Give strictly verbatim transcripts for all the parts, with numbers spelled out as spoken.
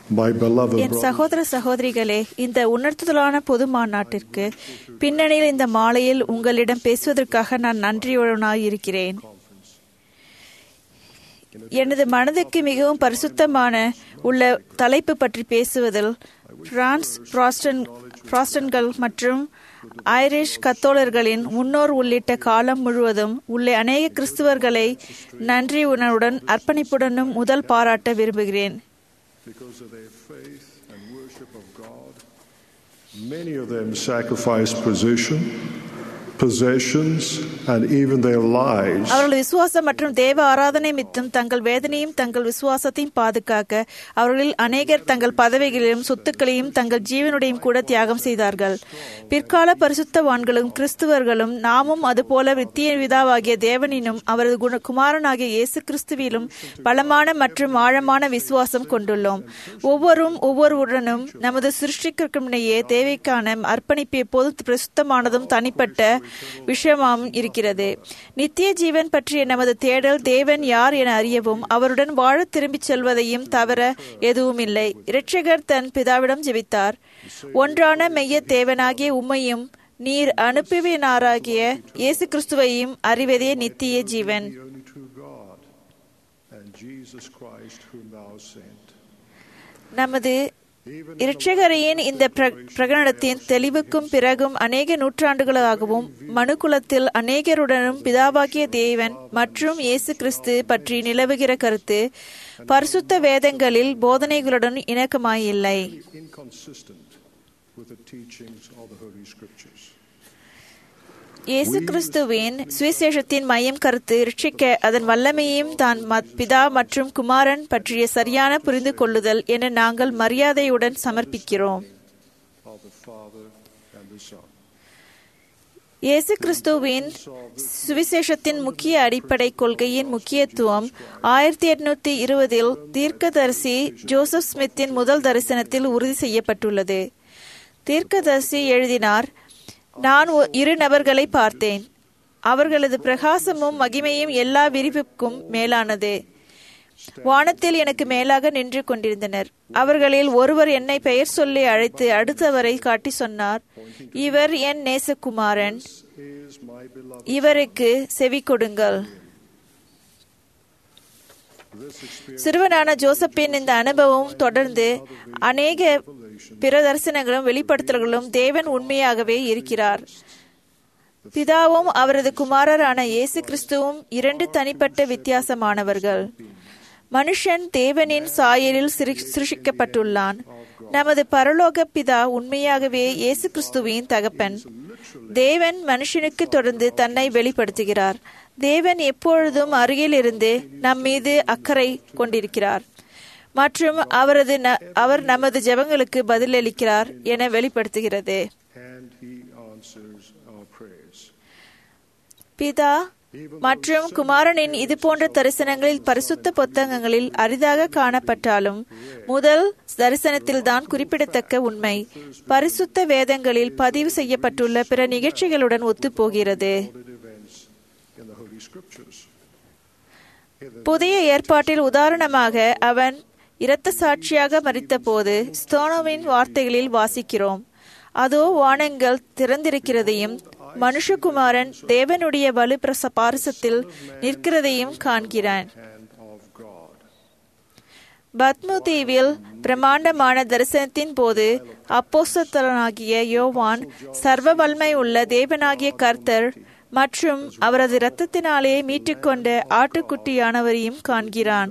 My beloved N brothers, சகோதர சகோதரிகளே, இந்த உணர்த்துதலான பொது மாநாட்டிற்கு பின்னணியில் இந்த மாலையில் உங்களிடம் பேசுவதற்காக நான் நன்றியுடனாய் இருக்கிறேன். எனது மனதுக்கு மிகவும் பரிசுத்தமான உள்ள தலைப்பு பற்றி பேசுவதில் பிரான்ஸ் புராட்டஸ்டன்ட்கள் மற்றும் ஐரிஷ் கத்தோலிக்கர்களின் முன்னோர் உள்ளிட்ட காலம் முழுவதும் உள்ள அநேக கிறிஸ்தவர்களை நன்றி உணர்வுடன் அர்ப்பணிப்புடனும் முதல் பாராட்ட விரும்புகிறேன். because of their faith and worship of God, many of them sacrificed position, possessions, and even their lives. அவர்கள் விசுவாசம் மற்றும் தேவ ஆராதனை மித்தம் தங்கள் வேதனையும் தங்கள் விசுவாசத்தையும் பாதுகாக்க அவர்களில் அநேகர் தங்கள் பதவிகளையும் சொத்துக்களையும் தங்கள் ஜீவனுடையும் கூட தியாகம் செய்தார்கள். பிற்கால பரிசுத்தவான்களும் கிறிஸ்துவர்களும் நாமும் அதுபோல வித்திய விதாவாகிய தேவனினும் அவரது குண குமாரனாகிய இயேசு கிறிஸ்துவிலும் பலமான மற்றும் ஆழமான விசுவாசம் கொண்டுள்ளோம். ஒவ்வொரும் ஒவ்வொருவருடனும் நமது சிருஷ்டிக்குமுனையே தேவைக்கான அர்ப்பணிப்பு எப்போதும் பிரசுத்தமானதும் தனிப்பட்ட விஷயமாகவும் இருக்கிறது. நித்திய ஜீவன் பற்றிய நமது தேடல் தேவன் யார் என அறியவும் அவருடன் வாழ திரும்பிச் செல்வதையும் தவிர எதுவும் இல்லை. இரட்சகர் தன் பிதாவிடம் ஜெபித்தார், ஒன்றான மெய்ய தேவனாகிய உம்மையும் நீர் அனுப்புவினாராகிய இயேசு கிறிஸ்துவையும் அறிவதே நித்திய ஜீவன். நமது இரட்சகரையின் இந்த பிரகடனத்தின் தெளிவுக்கும் பிறகும் அநேக நூற்றாண்டுகளாகவும் மனுக்குலத்தில் அநேகருடனும் பிதாவாகிய தேவன் மற்றும் இயேசு கிறிஸ்து பற்றி நிலவுகிற கருத்து பரிசுத்த வேதங்களில் போதனைகளுடன் இணக்கமாயில்லை. இயேசு கிறிஸ்துவின் சுவிசேஷத்தின் மையம் கருத்து இரட்சிக்க அதன் வல்லமையையும் தான் பிதா மற்றும் குமாரன் பற்றிய சரியான புரிந்து கொள்ளுதல் என நாங்கள் மரியாதையுடன் சமர்ப்பிக்கிறோம். இயேசு கிறிஸ்துவின் சுவிசேஷத்தின் முக்கிய அடிப்படை கொள்கையின் முக்கியத்துவம் ஆயிரத்தி எட்நூத்தி இருபதில் தீர்க்கதரிசி ஜோசப் ஸ்மித்தின் முதல் தரிசனத்தில் உறுதி செய்யப்பட்டுள்ளது. தீர்க்கதரிசி எழுதினார், நான் இரு நபர்களை பார்த்தேன். அவர்களது பிரகாசமும் மகிமையும் எல்லா விரிவுக்கும் மேலானது. வானத்தில் எனக்கு மேலாக நின்று கொண்டிருந்தனர். அவர்களில் ஒருவர் என்னை பெயர் சொல்லி அழைத்து அடுத்தவரை காட்டி சொன்னார், இவர் என் நேசகுமாரன், இவருக்கு செவி கொடுங்கள். சிறுவனான ஜோசப்பின் இந்த அனுபவம் தொடர்ந்து அநேக பிற தரிசனங்களும் வெளிப்படுத்தல்களும் தேவன் உண்மையாகவே இருக்கிறார். பிதாவும் அவரது குமாரரான இயேசு கிறிஸ்துவும் இரண்டு தனிப்பட்ட வித்தியாசமானவர்கள். மனுஷன் தேவனின் சாயலில் சிருஷ்டிக்கப்பட்டுள்ளான். நமது பரலோக பிதா உண்மையாகவே இயேசு கிறிஸ்துவின் தகப்பன். தேவன் மனுஷனுக்கு தொடர்ந்து தன்னை வெளிப்படுத்துகிறார். தேவன் எப்பொழுதும் அருகில் இருந்து நம் மீது அக்கறை கொண்டிருக்கிறார் மற்றும் அவரது அவர் நமது ஜெபங்களுக்கு பதிலளிக்கிறார் என வெளிப்படுத்துகிறது. பிதா மற்றும் குமாரனின் இது போன்ற தரிசனங்களில் பரிசுத்த புத்தகங்களில் அரிதாக காணப்பட்டாலும் முதல் தரிசனத்தில்தான் குறிப்பிடத்தக்க உண்மை பரிசுத்த வேதங்களில் பதிவு செய்யப்பட்டுள்ள பிற நிகழ்ச்சிகளுடன் ஒத்துப்போகிறது. புதிய ஏற்பாட்டில் உதாரணமாக அவன் இரத்த சாட்சியாக மரித்த போது ஸ்தோனோவின் வார்த்தைகளில் வாசிக்கிறோம், அதோ வானங்கள் திறந்திருக்கிறதையும் மனுஷகுமாரன் தேவனுடைய வலு பாரிசத்தில் நிற்கிறதையும் காண்கிறான். பத்மு தீவில் பிரம்மாண்டமான தரிசனத்தின் போது அப்போஸ்தலனாகிய யோவான் சர்வ வல்லமை உள்ள தேவனாகிய கர்த்தர் மற்றும் அவரது இரத்தத்தினாலே மீட்டுக்கொண்ட ஆட்டுக்குட்டியானவரையும் காண்கிறான்.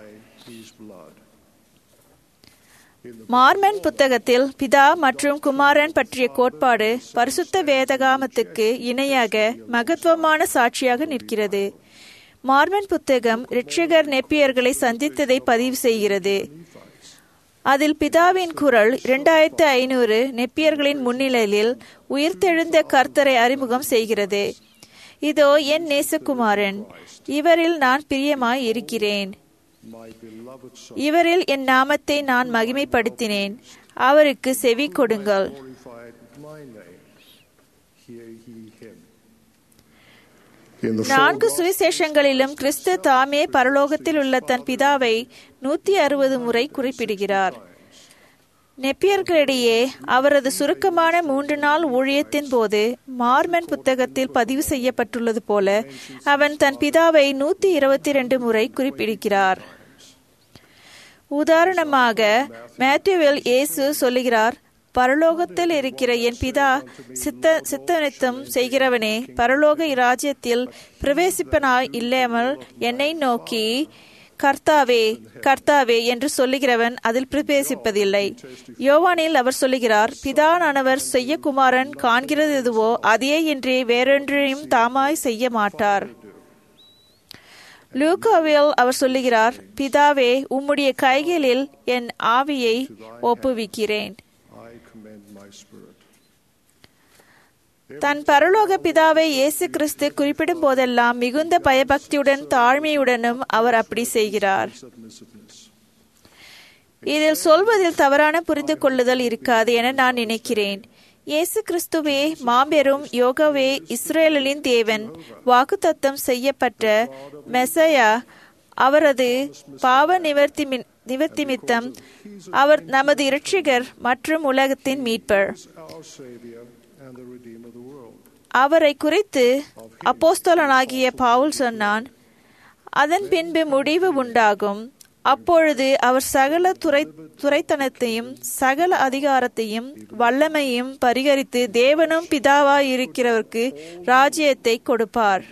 மார்மன் புத்தகத்தில் பிதா மற்றும் குமாரன் பற்றிய கோட்பாடு பரிசுத்த வேதாகமத்துக்கு இணையாக மகத்துவமான சாட்சியாக நிற்கிறது. மார்மன் புத்தகம் இரட்சகர் நெப்பியர்களை சந்தித்ததை பதிவு செய்கிறது. அதில் பிதாவின் குரல் இரண்டாயிரத்து ஐநூறு நெப்பியர்களின் முன்னிலையில் உயிர்த்தெழுந்த கர்த்தரை அறிமுகம் செய்கிறது. இதோ என் நேசகுமாரன், இவரில் நான் பிரியமாய் இருக்கிறேன், இவரில் என் நாமத்தை நான் மகிமைப்படுத்தினேன், அவருக்கு செவி கொடுங்கள். நான்கு சுவிசேஷங்களிலும் கிறிஸ்து தாமே பரலோகத்தில் உள்ள தன் பிதாவை நூத்தி அறுபது முறை குறிப்பிடுகிறார். நெப்பியர்களிடையே அவரது சுருக்கமான மூன்று நாள் ஊழியத்தின் போது மார்மன் புத்தகத்தில் பதிவு செய்யப்பட்டுள்ளது போல அவன் தன் பிதாவை நூத்தி இருபத்தி இரண்டு முறை குறிப்பிடுகிறார். உதாரணமாக மேத்யூவில் இயேசு சொல்லுகிறார், பரலோகத்தில் இருக்கிற என் பிதா சித்த சித்தனித்தம் செய்கிறவனே பரலோக இராஜ்யத்தில் பிரவேசிப்பனாய் இல்லாமல் என்னை நோக்கி கர்த்தாவே கர்த்தாவே என்று சொல்லுகிறவன் அதில் பிரவேசிப்பதில்லை. யோவானில் அவர் சொல்லுகிறார், பிதானானவர் செய்ய குமாரன் காண்கிறது எதுவோ அதே என்று வேறொன்றையும் தாமாய் செய்ய மாட்டார். லூக்காவில் அவர் சொல்லுகிறார், பிதாவே உம்முடைய கைகளில் என் ஆவியை ஒப்புவிக்கிறேன். தன் பரலோக பிதாவை இயேசு கிறிஸ்து குறிப்பிடும் போதெல்லாம் மிகுந்த பயபக்தியுடன் தாழ்மையுடனும் அவர் அப்படி செய்கிறார். இதில் சொல்வதில் தவறான புரிந்து கொள்ளுதல் இருக்காது என நான் நினைக்கிறேன். இயேசு கிறிஸ்துவே மாபெரும் யோகவே, இஸ்ரேலின் தேவன், வாக்குத்தத்தம் செய்யப்பட்ட மெசையா, அவரது பாவ நிவர்த்தி நிவர்த்திமித்தம் அவர் நமது இரட்சகர் மற்றும் உலகத்தின் மீட்பர். அவரை குறித்து அப்போஸ்தலனாகிய பவுல் சொன்னான், அதன் பின்பு முடிவு உண்டாகும், அப்பொழுது அவர் சகல துறை துரைத்தனத்தையும் சகல அதிகாரத்தையும் வல்லமையும் பரிகரித்து தேவனும் பிதாவாய் இருக்கிறவருக்கு ராஜ்யத்தை கொடுப்பார்.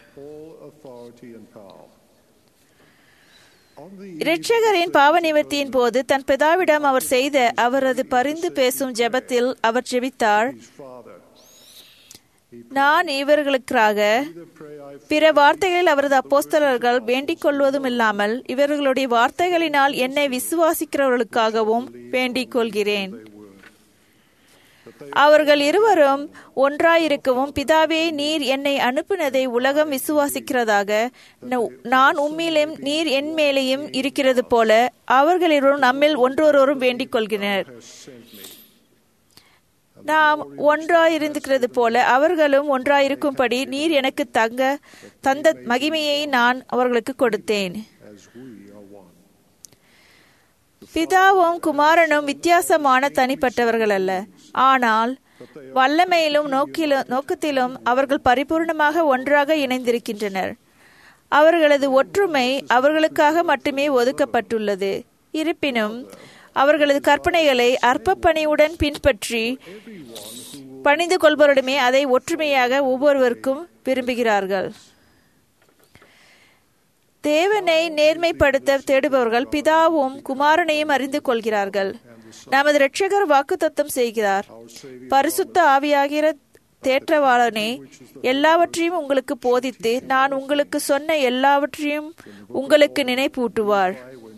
இரட்சகரின் பாவ நிவர்த்தியின் போது தன் பிதாவிடம் அவர் செய்த அவரது பரிந்து பேசும் ஜெபத்தில் அவர் ஜெபித்தார், நான் இவர்களுக்காக பிற வார்த்தைகளில் அவரது அப்போஸ்தலர்கள் வேண்டிக் கொள்வதும் இல்லாமல் இவர்களுடைய வார்த்தைகளினால் என்னை விசுவாசிக்கிறவர்களுக்காகவும் வேண்டிக் கொள்கிறேன். அவர்கள் இருவரும் ஒன்றாயிருக்கவும், பிதாவே நீர் என்னை அனுப்பினதை உலகம் விசுவாசிக்கிறதாக நான் உம்மிலும் நீர் என் மேலேயும் இருக்கிறது போல அவர்கள் இருவரும் நம்மில் ஒன்றொருவரும் வேண்டிக் கொள்கிறனர். நாம் ஒன்றாயிருக்கிறது போல அவர்களும் ஒன்றாயிருக்கும்படி நீர் எனக்கு தங்க தந்த மகிமையை நான் அவர்களுக்கு கொடுத்தேன். பிதாவும் குமாரனும் வித்தியாசமான தனிப்பட்டவர்கள் அல்ல, ஆனால் வல்லமையிலும் நோக்கிலும் நோக்கத்திலும் அவர்கள் பரிபூர்ணமாக ஒன்றாக இணைந்திருக்கின்றனர். அவர்களது ஒற்றுமை அவர்களுக்காக மட்டுமே ஒதுக்கப்பட்டுள்ளது. இருப்பினும் அவர்களது கற்பனைகளை அற்ப பணியுடன் பின்பற்றி பணிந்து கொள்பவரிடமே அதை ஒற்றுமையாக ஒவ்வொருவருக்கும் விரும்புகிறார்கள். தேவனை நேர்மைப்படுத்த தேடுபவர்கள் பிதாவும் குமாரனையும் அறிந்து கொள்கிறார்கள். நமது இரட்சகர் வாக்குத்தத்தம் செய்கிறார், பரிசுத்த ஆவியாகிற தேற்றவாளனே எல்லாவற்றையும் உங்களுக்கு போதித்து நான் உங்களுக்கு சொன்ன எல்லாவற்றையும் உங்களுக்கு நினைப்பூட்டுவார்.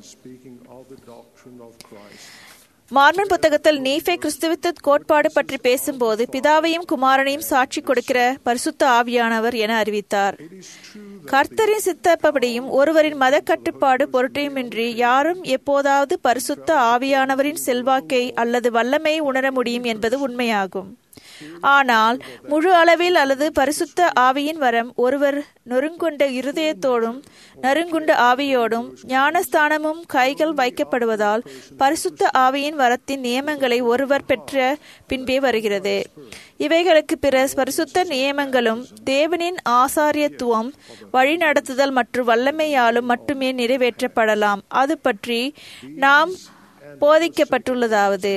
மார்மன் புத்தகத்தில் நீஃபே கிறிஸ்துவித்த கோட்பாடு பற்றி பேசும்போது பிதாவையும் குமாரனையும் சாட்சி கொடுக்கிற பரிசுத்த ஆவியானவர் என அறிவித்தார். கர்த்தரின் சித்தப்படியும் ஒருவரின் மத கட்டுப்பாடு பொருட்டையுமின்றி யாரும் எப்போதாவது பரிசுத்த ஆவியானவரின் செல்வாக்கை அல்லது வல்லமையை உணர முடியும் என்பது உண்மையாகும். ஆனால் முழு அளவில் அல்லது பரிசுத்த ஆவியின் வரம் ஒருவர் நொறுங்குண்ட இருதயத்தோடும் நறுங்குண்ட ஆவியோடும் ஞானஸ்தானமும் கைகள் வைக்கப்படுவதால் பரிசுத்த ஆவியின் வரத்தின் நியமங்களை ஒருவர் பெற்ற பின்பே வருகிறது. இவைகளுக்கு பிற பரிசுத்த நியமங்களும் தேவனின் ஆசாரியத்துவம், வழிநடத்துதல் மற்றும் வல்லமையாலும் மட்டுமே நிறைவேற்றப்படலாம். அது பற்றி நாம் போதிக்கப்பட்டுள்ளதாவது,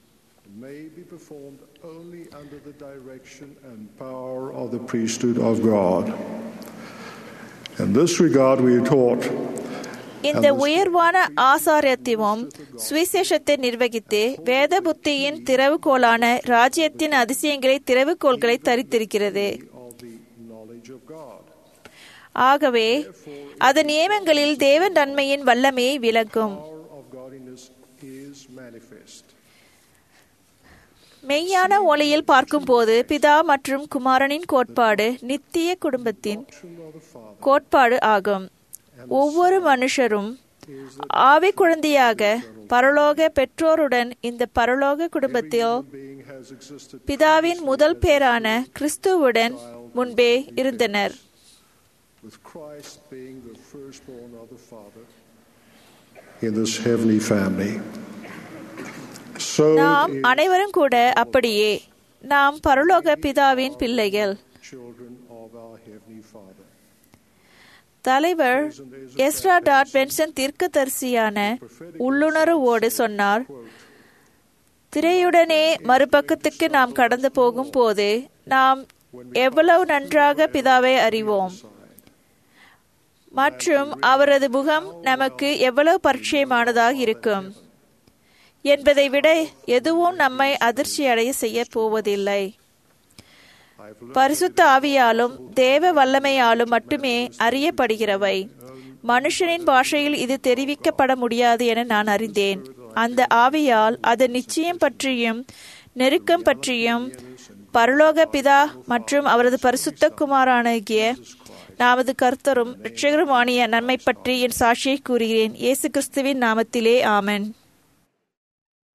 only under the direction and power of the priesthood of God. In this regard we are taught இந்த உயர்வான ஆசாரியத்துவம் சுவிசேஷத்தை நிர்வகித்து வேத புத்தியின் திறவுகோலான ராஜ்யத்தின் அதிசயங்களை திறவுகோள்களை தரித்திருக்கிறது. ஆகவே அது நியமங்களில் தேவன் நன்மையின் வல்லமையை விளக்கும். மெய்யான ஒளியில் பார்க்கும்போது பிதா மற்றும் குமாரனின் கோட்பாடு நித்திய குடும்பத்தின் கோட்பாடு ஆகும். ஒவ்வொரு மனுஷரும் ஆவி குழந்தையாக பரலோக பெற்றோருடன் இந்த பரலோக குடும்பத்தில் பிதாவின் முதல் பேரான கிறிஸ்துவுடன் முன்பே இருந்தனர். In this heavenly family. So நாம் is அனைவரும் கூட அப்படியே நாம் பரலோக பிதாவின் பிள்ளைகள். children of our Heavenly Father. தலைவர் எஸ்ரா டாட் பென்சன் தீர்க்கதரிசியான உள்ளுணர்வோடு சொன்னார், திரையுடனே மறுபக்கத்துக்கு நாம் கடந்து போகும் போது நாம் எவ்வளவு நன்றாக பிதாவை அறிவோம் மற்றும் அவரது முகம் நமக்கு எவ்வளவு பரிச்சயமானதாக இருக்கும் என்பதை விட எதுவும் நம்மை அதிர்ச்சி அடைய செய்ய போவதில்லை. பரிசுத்த ஆவியாலும் தேவ வல்லமையாலும் மட்டுமே அறியப்படுகிறவை. மனுஷனின் பாஷையில் இது தெரிவிக்கப்பட முடியாது என நான் அறிந்தேன். அந்த ஆவியால் அதன் நிச்சயம் பற்றியும் நெருக்கம் பற்றியும் பரலோக பிதா மற்றும் அவரது பரிசுத்த குமாரனாகிய நமது கர்த்தரும் இரட்சகருமானிய நன்மை பற்றி என் சாட்சியை கூறுகிறேன். இயேசு கிறிஸ்துவின் நாமத்திலே ஆமென்.